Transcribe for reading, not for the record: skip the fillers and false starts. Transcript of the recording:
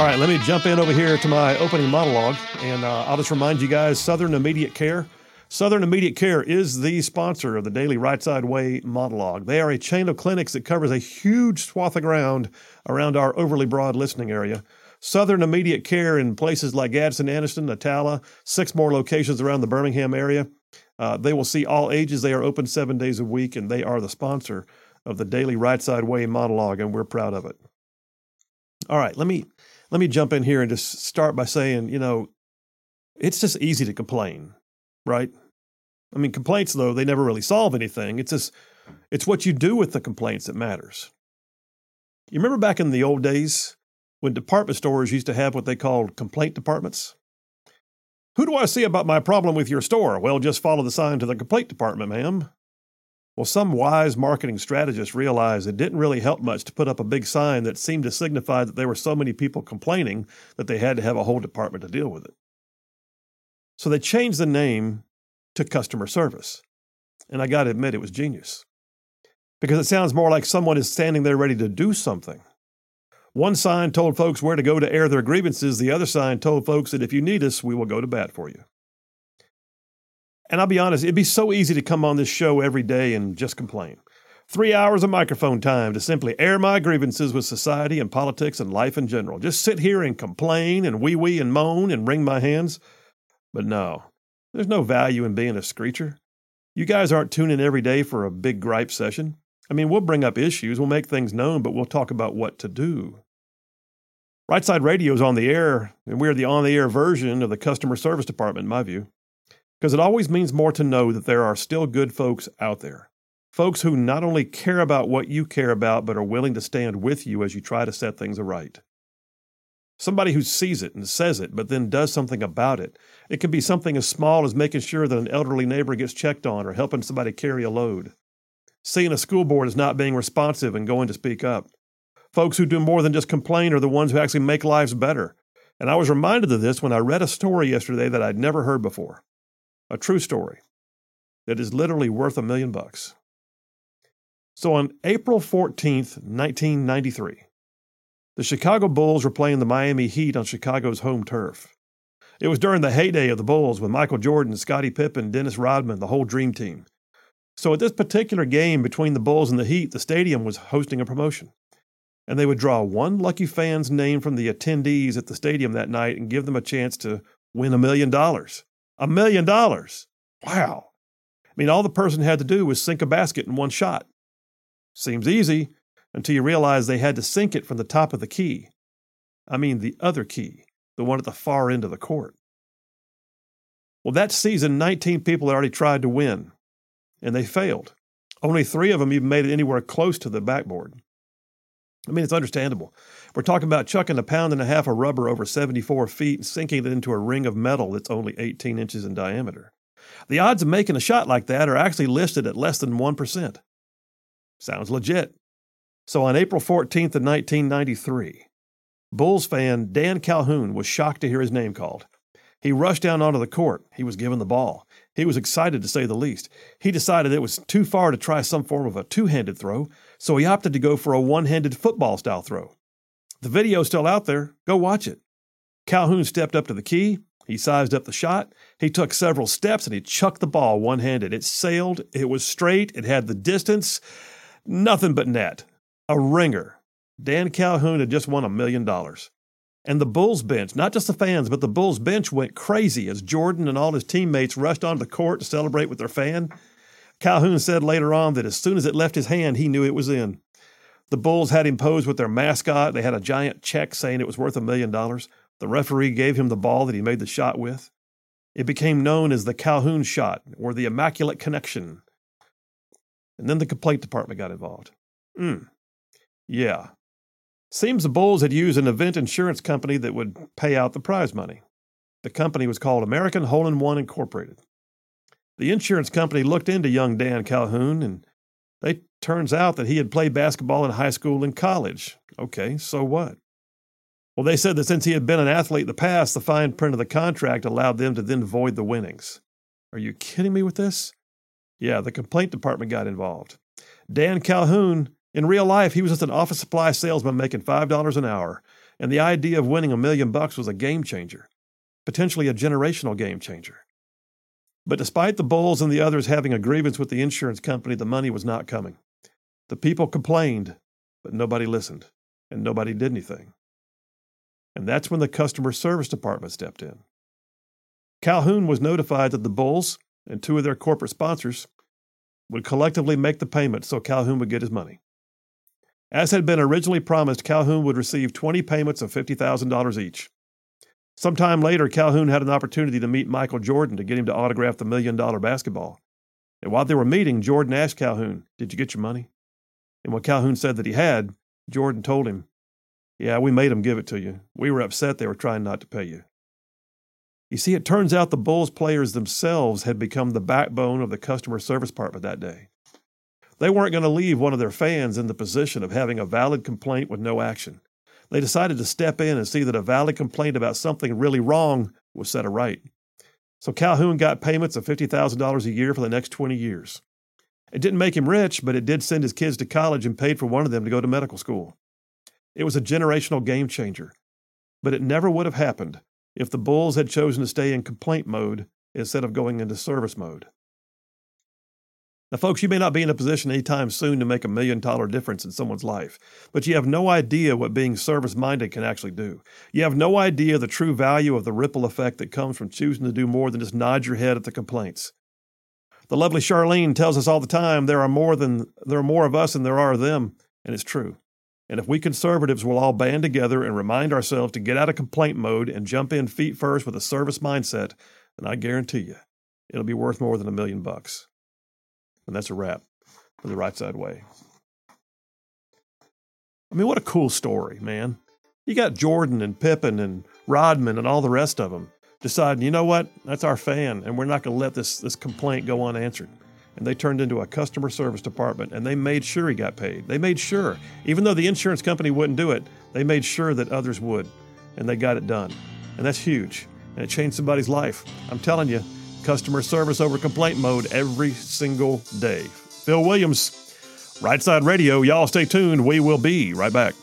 All right, let me jump in over here to my opening monologue, and I'll just remind you guys, Southern Immediate Care. Southern Immediate Care is the sponsor of the Daily Right Side Way monologue. They are a chain of clinics that covers a huge swath of ground around our overly broad listening area. Southern Immediate Care in places like Gadsden, Anniston, Atala, 6 more locations around the Birmingham area. They will see all ages. They are open 7 days a week, and they are the sponsor of the Daily Right Side Way monologue, and we're proud of it. All right, let me jump in here and just start by saying, it's just easy to complain, right? I mean, complaints, though, they never really solve anything. It's what you do with the complaints that matters. You remember back in the old days when department stores used to have what they called complaint departments? Who do I see about my problem with your store? Well, just follow the sign to the complaint department, ma'am. Well, some wise marketing strategist realized it didn't really help much to put up a big sign that seemed to signify that there were so many people complaining that they had to have a whole department to deal with it. So they changed the name to customer service. And I got to admit, it was genius. Because it sounds more like someone is standing there ready to do something. One sign told folks where to go to air their grievances. The other sign told folks that if you need us, we will go to bat for you. And I'll be honest, it'd be so easy to come on this show every day and just complain. 3 hours of microphone time to simply air my grievances with society and politics and life in general. Just sit here and complain and wee-wee and moan and wring my hands. But no, there's no value in being a screecher. You guys aren't tuning every day for a big gripe session. I mean, we'll bring up issues, we'll make things known, but we'll talk about what to do. Right Side Radio is on the air, and we're the on-the-air version of the customer service department, in my view. Because it always means more to know that there are still good folks out there. Folks who not only care about what you care about, but are willing to stand with you as you try to set things right. Somebody who sees it and says it, but then does something about it. It can be something as small as making sure that an elderly neighbor gets checked on or helping somebody carry a load. Seeing a school board as not being responsive and going to speak up. Folks who do more than just complain are the ones who actually make lives better. And I was reminded of this when I read a story yesterday that I'd never heard before. A true story that is literally worth $1 million. So on April 14th, 1993, the Chicago Bulls were playing the Miami Heat on Chicago's home turf. It was during the heyday of the Bulls with Michael Jordan, Scottie Pippen, Dennis Rodman, the whole dream team. So at this particular game between the Bulls and the Heat, the stadium was hosting a promotion. And they would draw one lucky fan's name from the attendees at the stadium that night and give them a chance to win $1 million. $1 million. Wow. I mean, all the person had to do was sink a basket in one shot. Seems easy until you realize they had to sink it from the top of the key. I mean, the other key, the one at the far end of the court. Well, that season, 19 people had already tried to win, and they failed. Only 3 of them even made it anywhere close to the backboard. I mean, it's understandable. We're talking about chucking 1.5 pounds of rubber over 74 feet and sinking it into a ring of metal that's only 18 inches in diameter. The odds of making a shot like that are actually listed at less than 1%. Sounds legit. So on April 14th of 1993, Bulls fan Dan Calhoun was shocked to hear his name called. He rushed down onto the court. He was given the ball. He was excited, to say the least. He decided it was too far to try some form of a two-handed throw, so he opted to go for a one-handed football-style throw. The video's still out there. Go watch it. Calhoun stepped up to the key. He sized up the shot. He took several steps, and he chucked the ball one-handed. It sailed. It was straight. It had the distance. Nothing but net. A ringer. Dan Calhoun had just won $1 million. And the Bulls bench, not just the fans, but the Bulls bench went crazy as Jordan and all his teammates rushed onto the court to celebrate with their fan. Calhoun said later on that as soon as it left his hand, he knew it was in. The Bulls had him pose with their mascot. They had a giant check saying it was worth $1 million. The referee gave him the ball that he made the shot with. It became known as the Calhoun shot or the Immaculate Connection. And then the complaint department got involved. Yeah. Seems the Bulls had used an event insurance company that would pay out the prize money. The company was called American Hole-in-One Incorporated. The insurance company looked into young Dan Calhoun, and it turns out that he had played basketball in high school and college. Okay, so what? Well, they said that since he had been an athlete in the past, the fine print of the contract allowed them to then void the winnings. Are you kidding me with this? Yeah, the complaint department got involved. Dan Calhoun, in real life, he was just an office supply salesman making $5 an hour. And the idea of winning $1 million was a game changer, potentially a generational game changer. But despite the Bulls and the others having a grievance with the insurance company, the money was not coming. The people complained, but nobody listened, and nobody did anything. And that's when the customer service department stepped in. Calhoun was notified that the Bulls and 2 of their corporate sponsors would collectively make the payment so Calhoun would get his money. As had been originally promised, Calhoun would receive 20 payments of $50,000 each. Sometime later, Calhoun had an opportunity to meet Michael Jordan to get him to autograph the $1 million basketball. And while they were meeting, Jordan asked Calhoun, "Did you get your money?" And when Calhoun said that he had, Jordan told him, "Yeah, we made them give it to you. We were upset they were trying not to pay you." You see, it turns out the Bulls players themselves had become the backbone of the customer service department that day. They weren't going to leave one of their fans in the position of having a valid complaint with no action. They decided to step in and see that a valid complaint about something really wrong was set right. So Calhoun got payments of $50,000 a year for the next 20 years. It didn't make him rich, but it did send his kids to college and paid for one of them to go to medical school. It was a generational game changer, but it never would have happened if the Bulls had chosen to stay in complaint mode instead of going into service mode. Now, folks, you may not be in a position anytime soon to make $1 million difference in someone's life, but you have no idea what being service-minded can actually do. You have no idea the true value of the ripple effect that comes from choosing to do more than just nod your head at the complaints. The lovely Charlene tells us all the time there are more of us than there are of them, and it's true. And if we conservatives will all band together and remind ourselves to get out of complaint mode and jump in feet first with a service mindset, then I guarantee you it'll be worth more than $1 million. And that's a wrap for the Right Side Way. I mean, what a cool story, man. You got Jordan and Pippen and Rodman and all the rest of them deciding, you know what, that's our fan, and we're not going to let this complaint go unanswered. And they turned into a customer service department, and they made sure he got paid. They made sure, even though the insurance company wouldn't do it, they made sure that others would, and they got it done. And that's huge, and it changed somebody's life. I'm telling you, customer service over complaint mode every single day. Phil Williams, Right Side Radio. Y'all stay tuned. We will be right back.